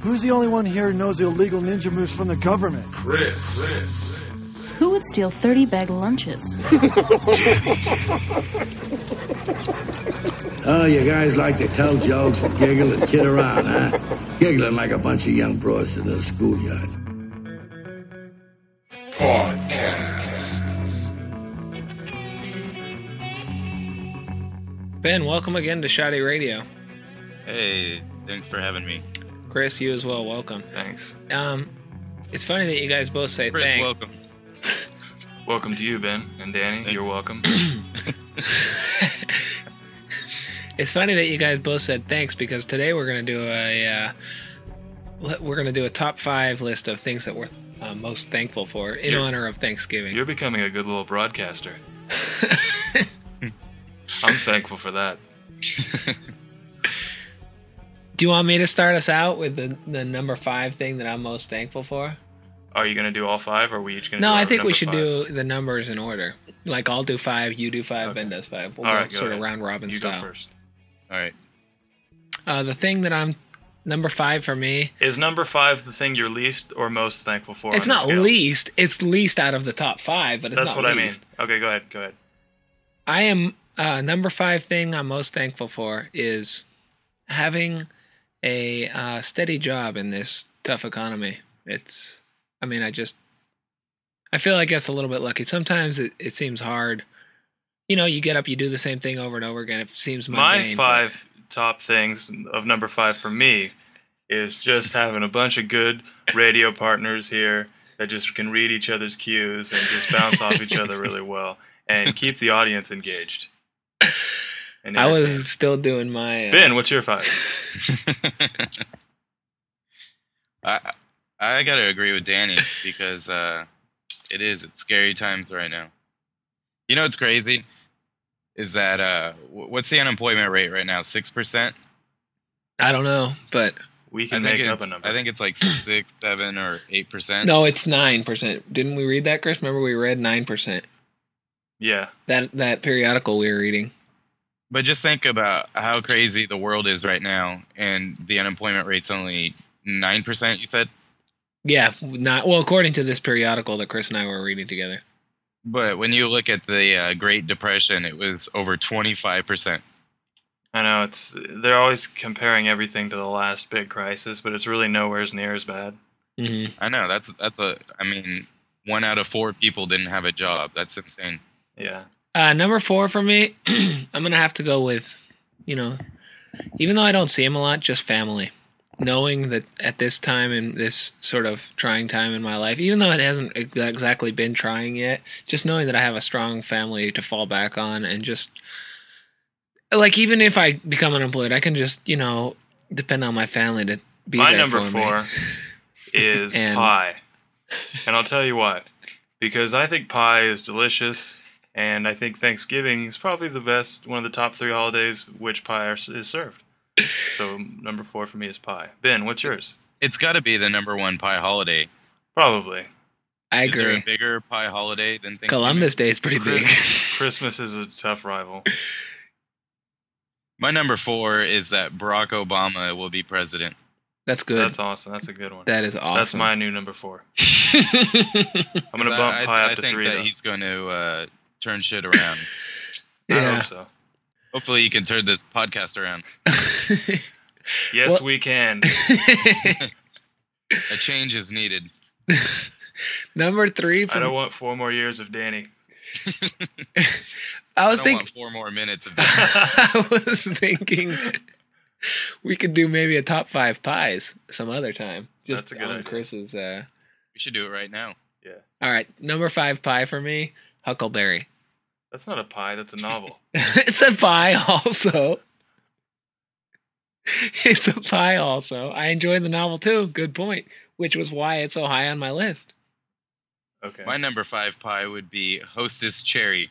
Who's the only one here who knows the illegal ninja moves from the government? Chris. Who would steal 30 bag lunches? Oh, you guys like to tell jokes and giggle and kid around, huh? Giggling like a bunch of young broads in the schoolyard. Ben, welcome again to Shoddy Radio. Hey, thanks for having me. Chris, you as well. Welcome. Thanks. It's funny that you guys both say Chris, thanks. welcome. Welcome to you, Ben. And Danny, you're welcome. It's funny that you guys both said thanks because today we're gonna do a top 5 list of things that we're most thankful for in honor of Thanksgiving. You're becoming a good little broadcaster. I'm thankful for that. Do you want me to start us out with the number 5 thing that I'm most thankful for? Are you going to do all 5, or are we each going to do No, our I think we number should 5? do the numbers in order. Like, I'll do 5, you do 5, Okay. Ben does 5. We'll All go right, go sort of ahead. round robin You style. go first. All right. The thing that I'm... Number 5 for me... Is number 5 the thing you're least or most thankful for? It's on the not scale? least. It's least out of the top 5, but it's That's not what least. I mean. Okay, go ahead. I am... number 5 thing I'm most thankful for is having a steady job in this tough economy. I feel like it's a little bit lucky. Sometimes it seems hard. You know, you get up, you do the same thing over and over again. It seems mundane. My 5 top things of number 5 for me is just having a bunch of good radio partners here that just can read each other's cues and just bounce off each other really well and keep the audience engaged. And I entertained. was still doing my... Ben, what's your 5? I gotta agree with Danny because it's scary times right now. You know what's crazy is that what's the unemployment rate right now? 6%. I don't know, but... We can make up a number. I think it's like 6, 7, or 8%. No, it's 9%. Didn't we read that, Chris? Remember we read 9%. Yeah. That periodical we were reading. But just think about how crazy the world is right now, and the unemployment rate's only 9%. You said. Yeah, according to this periodical that Chris and I were reading together. But when you look at the Great Depression, it was over 25%. I know they're always comparing everything to the last big crisis, but it's really nowhere near as bad. Mm-hmm. I know I mean, 1 out of 4 people didn't have a job. That's insane. Yeah. Number 4 for me, I'm going to have to go with, even though I don't see him a lot, just family. Knowing that at this time, in this sort of trying time in my life, even though it hasn't exactly been trying yet, just knowing that I have a strong family to fall back on, and just, like, even if I become unemployed, I can just, depend on my family to be My there number for 4 me. is And- pie. And I'll tell you why. Because I think pie is delicious, and I think Thanksgiving is probably one of the top 3 holidays which pie is served. So number 4 for me is pie. Ben, what's yours? It's got to be the number 1 pie holiday. Probably. I Is there agree. a bigger pie holiday than Thanksgiving? Columbus Day is pretty big. Christmas is a tough rival. My number 4 is that Barack Obama will be president. That's good. That's awesome. That's a good one. That is awesome. That's my new number 4. I'm going to bump pie up to 3, I think that though. he's going to turn shit around. I Yeah. hope so. Hopefully, you can turn this podcast around. Yes, Well- we can. A change is needed. Number 3 I from don't want 4 more years of Danny. I I was don't thinking want 4 more minutes of that. I was thinking we could do maybe a top 5 pies some other time. Just That's a good on idea. Chris's We should do it right now. All right, number 5 pie for me, Huckleberry. That's not a pie. That's a novel. It's a pie also. It's a pie also. I enjoyed the novel too. Good point. Which was why it's so high on my list. Okay. My number 5 pie would be Hostess Cherry.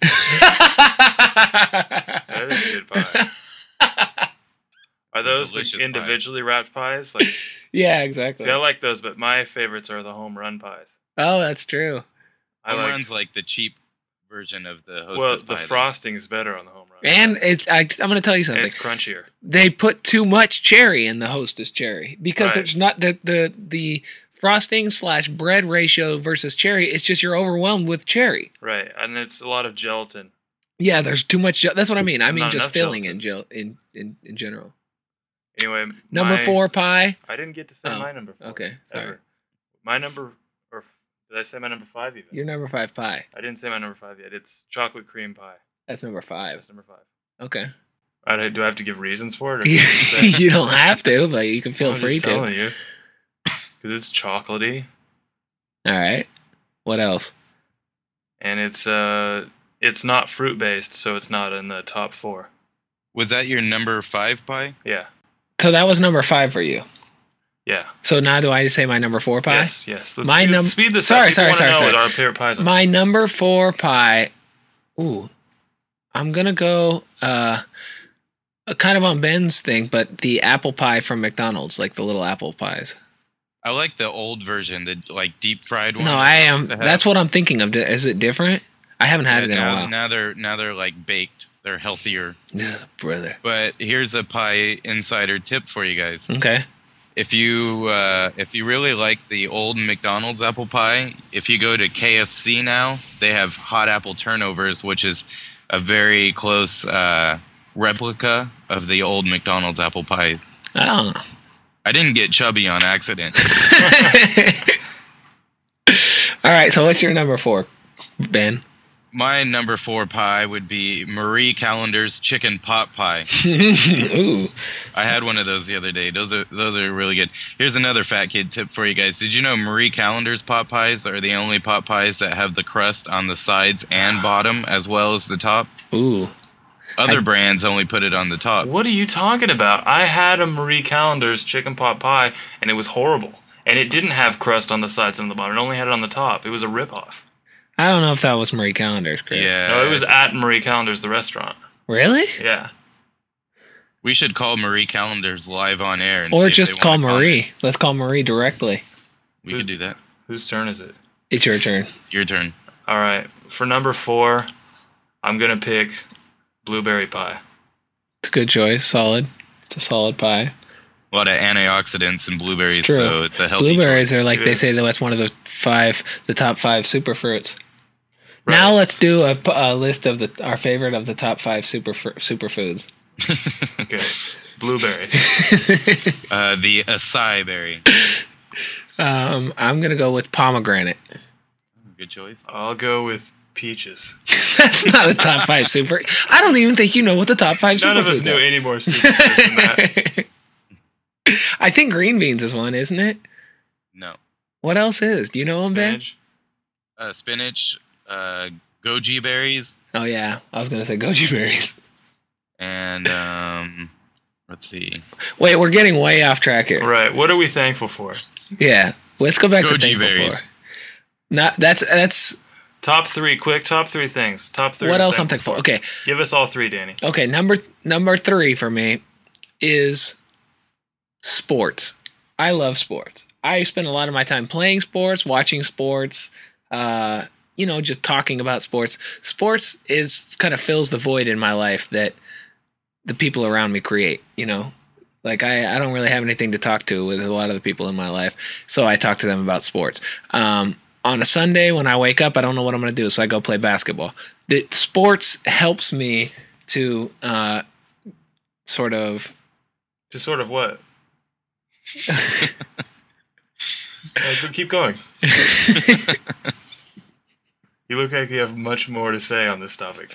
That is a good pie. Are It's a those delicious the pie. individually wrapped pies? Like, Yeah, exactly. see, I like those, but my favorites are the home run pies. Oh, that's true. I Home like. Run's like the cheap version of the Well, Hostess the pie. frosting is better on the home run. And I'm going to tell you And something. it's crunchier. They put too much cherry in the Hostess cherry because Right. there's not the frosting / bread ratio versus cherry. It's just you're overwhelmed with cherry. Right, and it's a lot of gelatin. Yeah, there's too much. That's what I mean. I mean Not just enough filling gelatin. in general. Anyway, Number my- 4 pie. I didn't get to say Oh, my number 4. okay, sorry. ever. My number, or did I say my number 5 even? Your number 5 pie. I didn't say my number 5 yet. It's chocolate cream pie. That's number 5. That's number 5. Okay. Do I have to give reasons for it? Or You don't have to, but you can feel I'm free just to. telling you. Because it's chocolatey, All right. What else? and it's not fruit based, so it's not in the top 4. Was that your number 5 pie? Yeah, So that was number 5 for you. yeah. So now do I say my number 4 pie? Yes. My speed this sorry, up. People sorry, wanna know sorry. what our favorite pies are. My number 4 pie. Ooh. I'm going to go kind of on Ben's thing, but the apple pie from McDonald's, like the little apple pies. I like the old version, the like deep fried one. No, that I they am. used to have. That's what I'm thinking of. Is it different? I haven't had it in a now, while. now they're like baked. They're healthier. Yeah, brother. But here's a pie insider tip for you guys. Okay. If you really like the old McDonald's apple pie, if you go to KFC now, they have hot apple turnovers, which is a very close replica of the old McDonald's apple pies. Oh. I didn't get chubby on accident. All right. So what's your number 4, Ben? My number 4 pie would be Marie Callender's chicken pot pie. Ooh. I had one of those the other day. Those are really good. Here's another fat kid tip for you guys. Did you know Marie Callender's pot pies are the only pot pies that have the crust on the sides and bottom as well as the top? Ooh. Other brands only put it on the top. What are you talking about? I had a Marie Callender's chicken pot pie, and it was horrible. And it didn't have crust on the sides and the bottom. It only had it on the top. It was a ripoff. I don't know if that was Marie Callender's, Chris. Yeah. No, it was at Marie Callender's, the restaurant. Really? Yeah. We should call Marie Callender's live on air. And Or see if just they call wanna comment. Marie. Let's call Marie directly. We could do that. Whose turn is it? It's your turn. Your turn. All right. For number 4, I'm going to pick blueberry pie. It's a good choice. Solid. It's a solid pie. A lot of antioxidants in blueberries, It's true. so it's a healthy Blueberries choice. are like It they is. say that's one of the top 5 superfruits. Right. Now let's do a list of our favorite of the top 5 superfoods. Okay. Blueberries. The acai berry. I'm gonna go with pomegranate. Good choice. I'll go with peaches. That's not a top 5 super. I don't even think you know what the top 5 superfoods None of us knew are. any more superfoods than that. I think green beans is one, isn't it? No. What else is? Do you know them, Ben? Spinach. Spinach, goji berries, Oh yeah, I was gonna say goji berries. and let's see. Wait, we're getting way off track here. Right. What are we thankful for? Yeah, let's go back to Goji thankful berries. for. Not that's Top 3, quick. Top 3 things. Top 3. what else I'm thankful for. Okay, Give us all 3, Danny. okay. Number 3 for me is sports. I love sports. I spend a lot of my time playing sports, watching sports. Just talking about sports. Sports is kind of fills the void in my life that the people around me create. Like I don't really have anything to talk to with a lot of the people in my life, so I talk to them about sports. On a Sunday when I wake up, I don't know what I'm going to do, so I go play basketball. The sports helps me to sort of. To sort of what? Keep going. You look like you have much more to say on this topic.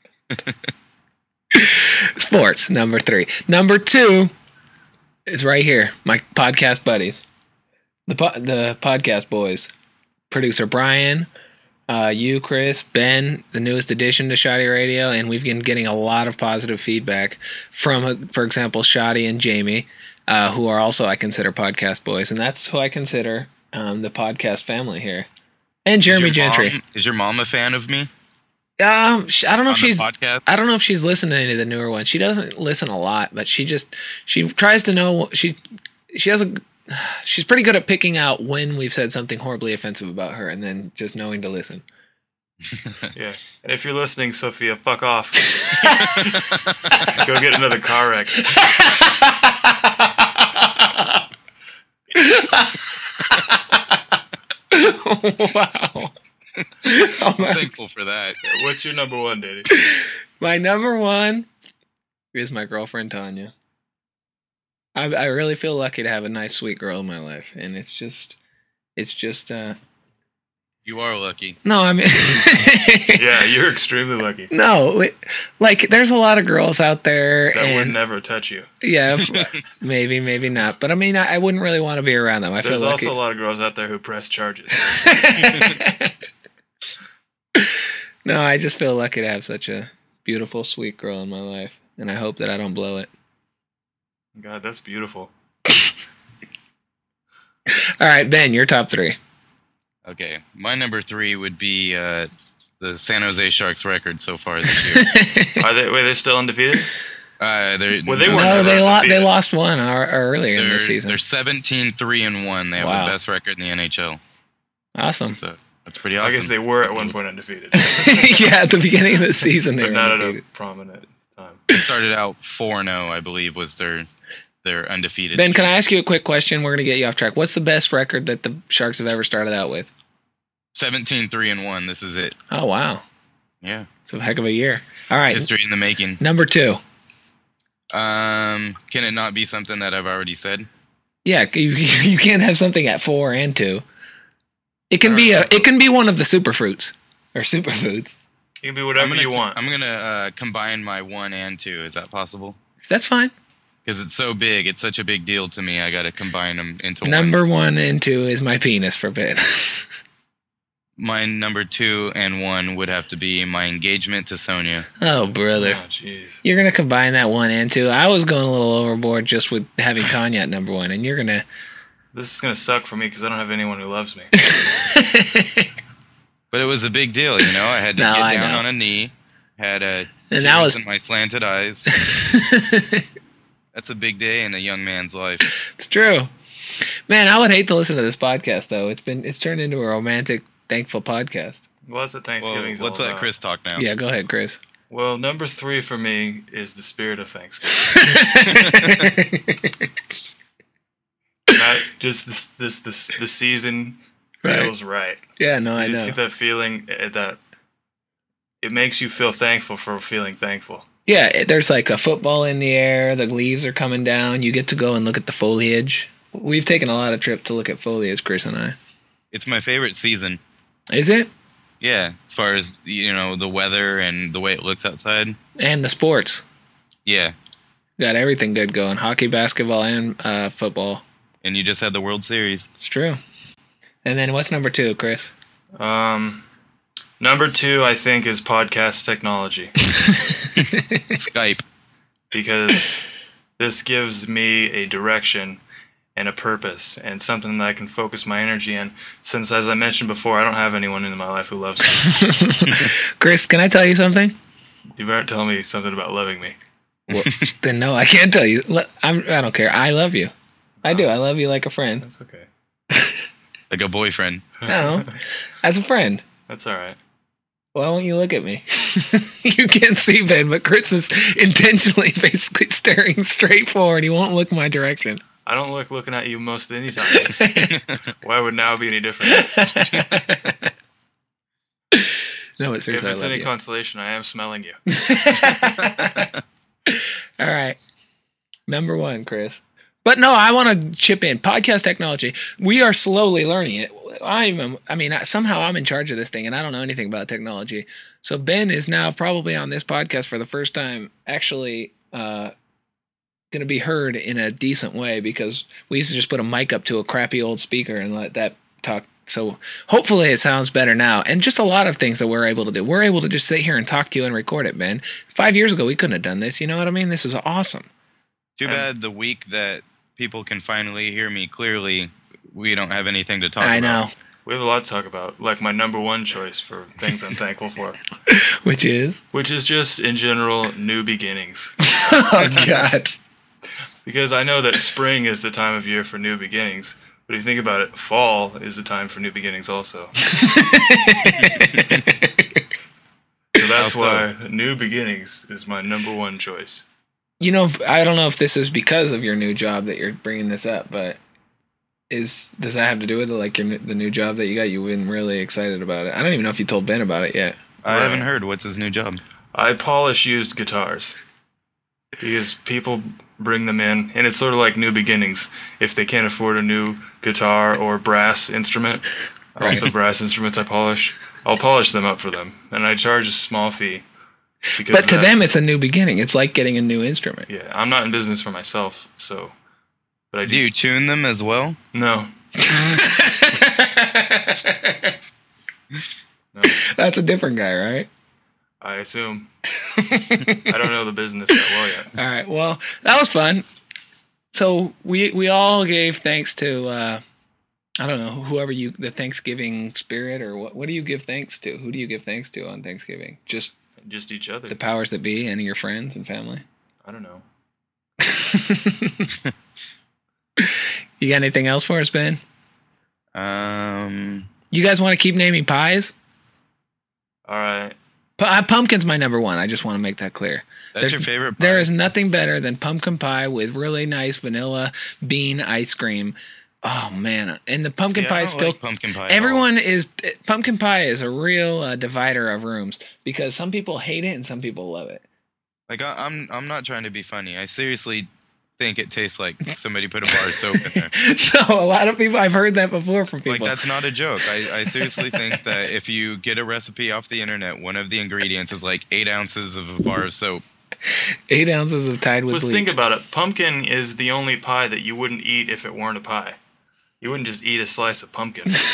Sports, number 3. Number 2 is right here. My podcast buddies, the podcast boys, producer Brian, you, Chris, Ben, the newest addition to Shoddy Radio, and we've been getting a lot of positive feedback from, for example, Shoddy and Jamie, who are also I consider podcast boys, and that's who I consider the podcast family here. And Jeremy Gentry. Is your mom a fan of me? I don't know if On the she's. podcast? I don't know if she's listened to any of the newer ones. She doesn't listen a lot, but she tries to know. She's pretty good at picking out when we've said something horribly offensive about her, and then just knowing to listen. Yeah. And if you're listening, Sophia, fuck off. Go get another car wreck. Wow. I'm thankful for that. What's your number one, Daddy? My number one is my girlfriend Tanya. I really feel lucky to have a nice, sweet girl in my life, and it's just. You are lucky. No, I mean. Yeah, you're extremely lucky. No, like there's a lot of girls out there That would and never touch you. yeah, maybe not, but I mean, I wouldn't really want to be around them. I There's feel lucky. also a lot of girls out there who press charges. No, I just feel lucky to have such a beautiful, sweet girl in my life, and I hope that I don't blow it. God, that's beautiful. All right, Ben, your top three. Okay, my number 3 would be the San Jose Sharks record so far this year. They're still undefeated? Well, they weren't No, never they undefeated. lost one earlier in the season. They're 17-3-1. They have Wow. the best record in the NHL. Awesome. So that's pretty I awesome. guess they were at one point undefeated. Yeah, at the beginning of the season, they But were not at a undefeated. prominent time. They started out 4-0, I believe, was their undefeated. Ben, can streak. I ask you a quick question? We're going to get you off track. What's the best record that the Sharks have ever started out with? 17-3-1. This is it. Oh, wow. Yeah, It's a heck of a year. All right. history in the making. Number 2. Can it not be something that I've already said? Yeah, you can't have something at 4 and 2. It can be one of the superfruits or superfoods. You can be whatever you want. I'm gonna combine my 1 and 2. Is that possible? That's fine. Because it's so big, it's such a big deal to me. I got to combine them into one. Number 1 and 2 is my penis for Ben. My number 2 and 1 would have to be my engagement to Sonia. Oh, brother. Oh, jeez. You're going to combine that 1 and 2. I was going a little overboard just with having Tanya at number 1, and you're going to... This is going to suck for me because I don't have anyone who loves me. But it was a big deal, you know. I had to No, get I down know. on a knee, had And tears that was- in my slanted eyes. That's a big day in a young man's life. It's true. Man, I would hate to listen to this podcast, though. It's turned into a romantic, thankful podcast. Well, that's what Well, Thanksgiving's let's all let about. Chris talk now. Yeah, go ahead, Chris. Well, number 3 for me is the spirit of Thanksgiving. Not just the season feels right. Yeah, no, I You just know. get that feeling that it makes you feel thankful for feeling thankful. Yeah, there's like a football in the air. The leaves are coming down. You get to go and look at the foliage. We've taken a lot of trips to look at foliage, Chris and I. It's my favorite season. Is it? Yeah, as far as, you know, the weather and the way it looks outside. And the sports. Yeah, Got everything good going. Hockey, basketball, and football. and you just had the World Series. It's true. And then what's number 2, Chris? Number 2, I think, is podcast technology. Skype. Because this gives me a direction and a purpose and something that I can focus my energy in. Since, as I mentioned before, I don't have anyone in my life who loves me. Chris, can I tell you something? You better tell me something about loving me. Well, then no, I can't tell you. I don't care. I love you. I do. I love you like a friend. That's okay. Like a boyfriend. No, as a friend. That's all right. Why won't you look at me? You can't see Ben, but Chris is intentionally basically staring straight forward. He won't look my direction. I don't like looking at you most any time. Why would now be any different? No, but If seriously, it's I love any you. consolation, I am smelling you. All right. Number 1, Chris. But no, I want to chip in. Podcast technology. We are slowly learning it. Somehow I'm in charge of this thing, and I don't know anything about technology. So Ben is now probably on this podcast for the first time, actually going to be heard in a decent way, because we used to just put a mic up to a crappy old speaker and let that talk. So hopefully it sounds better now. And just a lot of things that we're able to do. We're able to just sit here and talk to you and record it, Ben. 5 years ago, we couldn't have done this. You know what I mean? This is awesome. Too bad the week that people can finally hear me clearly, we don't have anything to talk I about. know. We have a lot to talk about. Like my number 1 choice for things I'm thankful for. Which is? Which is just, in general, new beginnings. Oh, God. Because I know that spring is the time of year for new beginnings. But if you think about it, fall is the time for new beginnings also. that's Also- why New Beginnings is my number one choice. You know, I don't know if this is because of your new job that you're bringing this up, but does that have to do with like the new job that you got? You've been really excited about it. I don't even know if you told Ben about it yet. I haven't heard. What's his new job? I polish used guitars because people bring them in, and it's sort of like New Beginnings. If they can't afford a new guitar or brass instrument, also brass instruments I'll polish them up for them, and I charge a small fee. But to them, it's a new beginning. It's like getting a new instrument. Yeah, I'm not in business for myself, so. But I Do you tune them as well? No. No, That's a different guy, right? I assume. I don't know the business that well yet. All right. Well, that was fun. So we all gave thanks to I don't know, whoever the Thanksgiving spirit, or what do you give thanks to? Who do you give thanks to on Thanksgiving? Just each other. the powers that be and your friends and family? I don't know. You got anything else for us, Ben? You guys want to keep naming pies? All right. Pumpkin's my number one. I just want to make that clear. That's your favorite pie? There is nothing better than pumpkin pie with really nice vanilla bean ice cream. Oh man! And the pumpkin See, pie I is don't still. like pumpkin pie at all. Pumpkin pie is a real divider of rooms because some people hate it and some people love it. Like I'm not trying to be funny. I seriously think it tastes like somebody put a bar of soap in there. No, a lot of people. I've heard that before from people. Like, that's not a joke. I seriously think that if you get a recipe off the internet, one of the ingredients is like 8 ounces of a bar of soap. 8 ounces of Tide with Let's bleach. think about it. Pumpkin is the only pie that you wouldn't eat if it weren't a pie. You wouldn't just eat a slice of pumpkin. So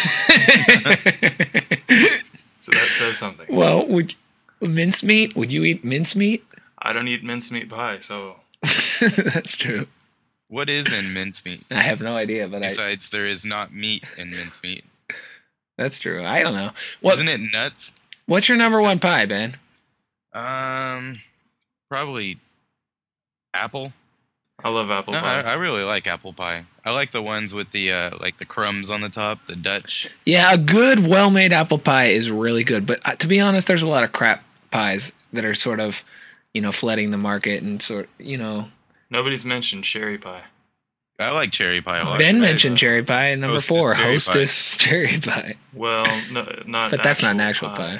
that says something. Well, mincemeat? Would you eat mincemeat? I don't eat mincemeat pie, so That's true. What is in mincemeat? I have no idea, but Besides, there is not meat in mincemeat. that's true. I don't know. Isn't it nuts? What's your number one pie, Ben? Probably apple. I love apple No, pie. I really like apple pie. I like the ones with the like the crumbs on the top, the Dutch. Yeah, a good, well-made apple pie is really good. But to be honest, there's a lot of crap pies that are sort of, flooding the market and Nobody's mentioned cherry pie. I like cherry pie a lot. Ben mentioned cherry pie at number Hostess 4, cherry Hostess cherry pie. Well, no, not. But that's not an actual pie.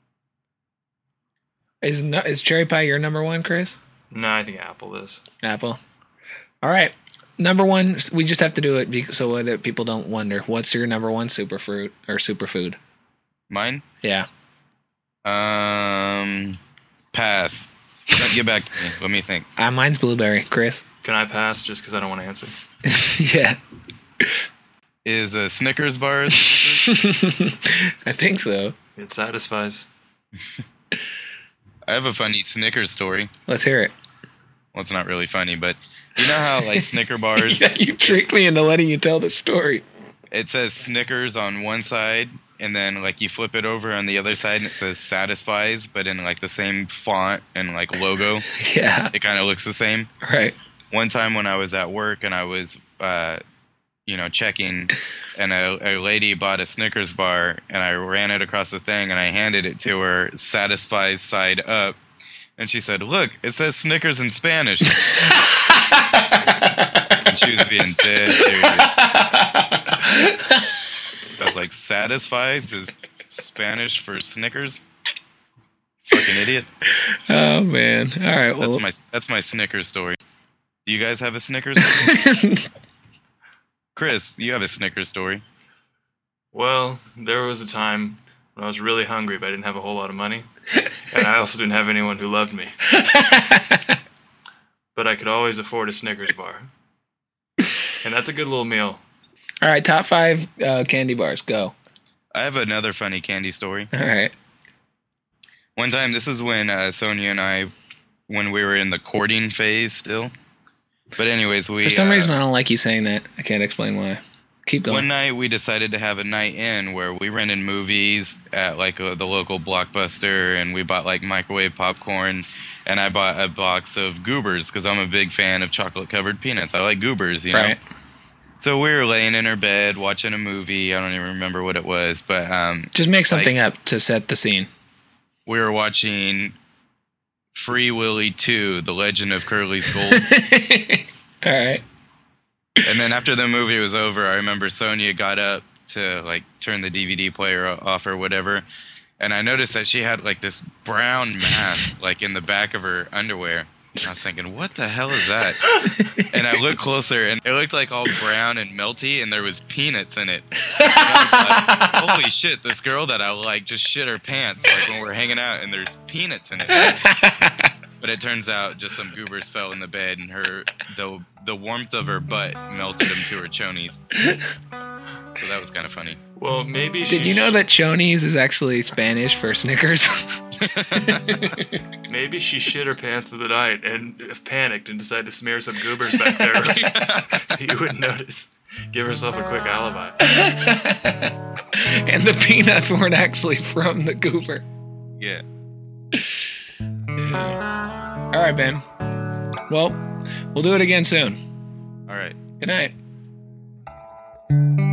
Is cherry pie your number one, Chris? No, I think apple is. Apple. All right. Number one, we just have to do it so that people don't wonder. What's your number one superfruit or superfood? Mine? Yeah. Pass. Get back to me. Let me think. Mine's blueberry. Chris? Can I pass just because I don't want to answer? Yeah. Is a Snickers bar? I think so. It satisfies. I have a funny Snickers story. Let's hear it. Well, it's not really funny, but you know how like Snicker bars, Yeah, you tricked me into letting you tell the story. it says Snickers on one side, and then like you flip it over on the other side, and it says Satisfies, but in like the same font and like logo. Yeah. It kind of looks the same. Right. One time when I was at work and I was, checking, and a lady bought a Snickers bar, and I ran it across the thing, and I handed it to her, Satisfies side up, and she said, "Look, it says Snickers in Spanish." And she was being dead serious. I was like, Satisfies is Spanish for Snickers? Fucking idiot. Oh man. All right. Well, That's my Snickers story. Do you guys have a Snickers? Chris, you have a Snickers story. Well, there was a time when I was really hungry, but I didn't have a whole lot of money. And I also didn't have anyone who loved me. But I could always afford a Snickers bar. And that's a good little meal. all right. Top 5 candy bars. Go. I have another funny candy story. All right. One time, this is when Sonia and I, when we were in the courting phase still. But anyways, For some reason, I don't like you saying that. I can't explain why. Keep going. One night we decided to have a night in where we rented movies at like the local Blockbuster, and we bought like microwave popcorn, and I bought a box of Goobers because I'm a big fan of chocolate covered peanuts. I like Goobers, you know. Right. So we were laying in her bed watching a movie. I don't even remember what it was, but Just make something up to set the scene. we were watching Free Willy 2, The Legend of Curly's Gold. All right. And then after the movie was over, I remember Sonia got up to like turn the DVD player off or whatever. And I noticed that she had like this brown mass like in the back of her underwear. And I was thinking, what the hell is that? And I looked closer, and it looked like all brown and melty, and there was peanuts in it. And I was like, holy shit, this girl that I like just shit her pants like when we're hanging out, and there's peanuts in it. But it turns out just some goobers fell in the bed, and the warmth of her butt melted them to her chonies. So that was kind of funny. Well, maybe Did you know that chonies is actually Spanish for Snickers? Maybe she shit her pants of the night and panicked and decided to smear some goobers back there. You wouldn't notice. Give herself a quick alibi. And the peanuts weren't actually from the goober. Yeah. All right, Ben. Well, we'll do it again soon. All right. Good night.